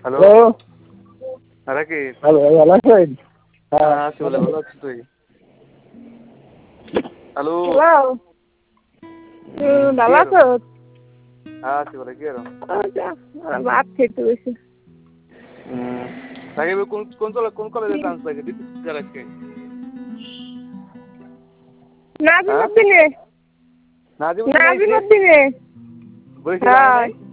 Hello hello আরে কি hello ভালো আছেন? হ্যাঁ আছি বলে ভালো আছিস তুই? হ্যালো হ্যালো ভালো আছো? আছি বলে কি আরো ভাত খেতে বসে। সাকিব কোন কলেজে চান্স পাইছে দিতে আজকে? নাজিমুদ্দিনে নাজিমুদ্দিন আইছে নাজিমুদ্দিনে বরিশাল আয় হ্যাঁ নাই